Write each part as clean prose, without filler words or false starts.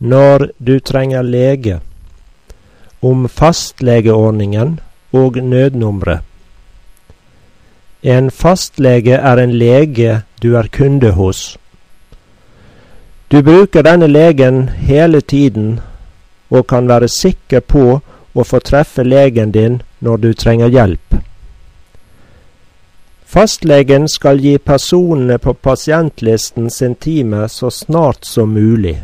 når du trenger lege, om fastlegeordningen og nødnumre. En fastlege er en lege du er kunde hos. Du bruker denne legen hele tiden og kan være sikker på å få treffe legen din når du trenger hjelp. Fastlegen skal gi personene på pasientlisten sin time så snart som mulig.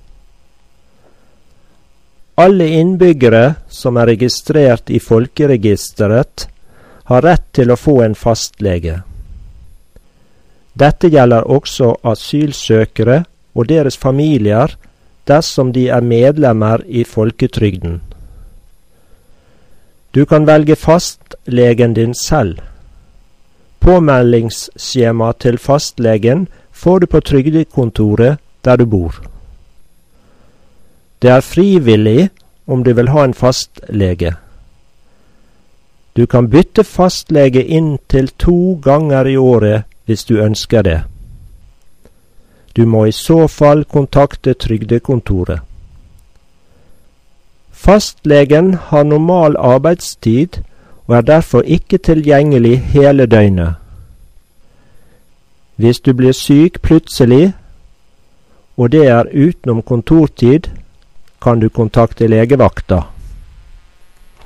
Alle innbyggere som er registrert i folkeregisteret har rett til å få en fastlege. Dette gjelder også asylsøkere og deres familier dersom de er medlemmer i folketrygden. Du kan velge fastlegen din selv. Påmeldingsskjema til fastlegen får du på trygdekontoret der du bor. Det er frivillig om du vil ha en fastlege. Du kan bytte fastlege inntil 2 ganger i året hvis du ønsker det. Du må i så fall kontakte trygdekontoret. Fastlegen har normal arbeidstid og er derfor ikke tilgjengelig hele døgnet. Hvis du blir syk plutselig, og det er utenom kontortid, kan du kontakte legevakta.